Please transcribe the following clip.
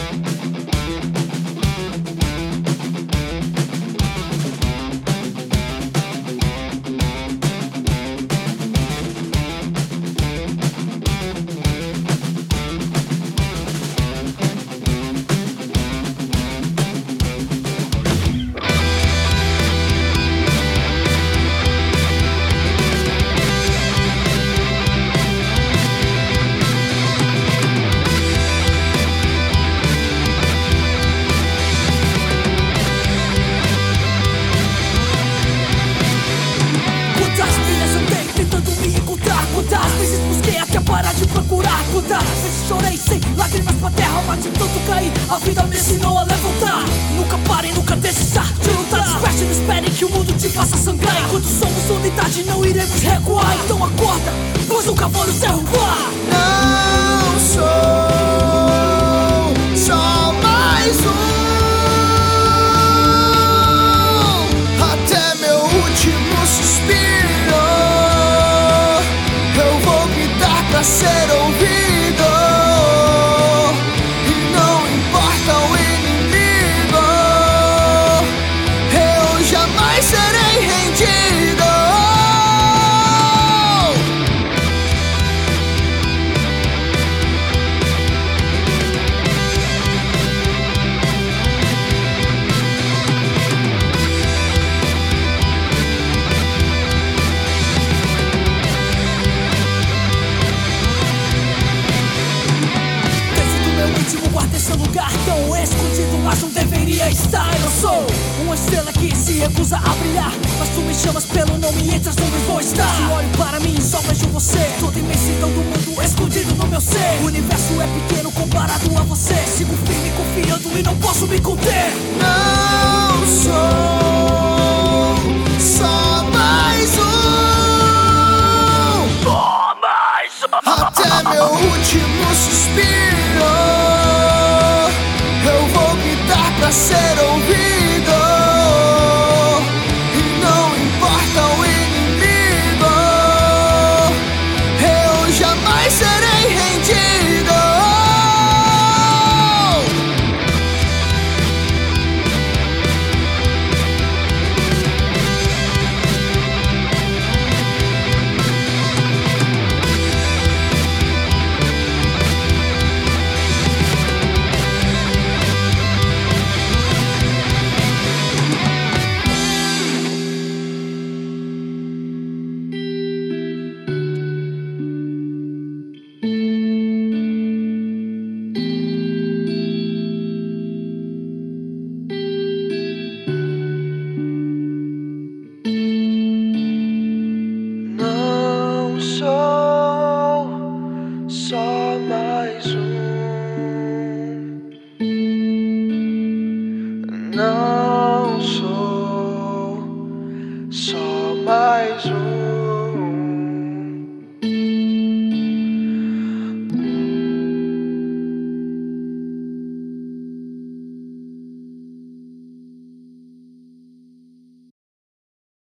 Parar de procurar cuidar. Vezes chorei sem lágrimas pra terra, mas de tanto cair a vida me ensinou a levantar. Nunca pare, nunca desista de lutar. Desperte, não espere que o mundo te faça sangrar. Enquanto somos unidade não iremos recuar. Então acorda, pois nunca vou nos derrubar. Não sou só mais um. Até meu último suspiro pra ser ouvido, e não importa o inimigo, eu jamais serei rendido. Guardei seu lugar tão escondido, mas não deveria estar. Eu sou uma estrela que se recusa a brilhar, mas tu me chamas pelo nome e entras onde vou estar. Se olho para mim, só vejo você, toda a imensidão do mundo escondido no meu ser. O universo é pequeno comparado a você. Sigo firme, confiando e não posso me conter. Não sou só mais um. Só mais um. Até meu último suspiro pra ser ouvido, e não importa o inimigo, eu jamais serei rendido. Só mais um. Não.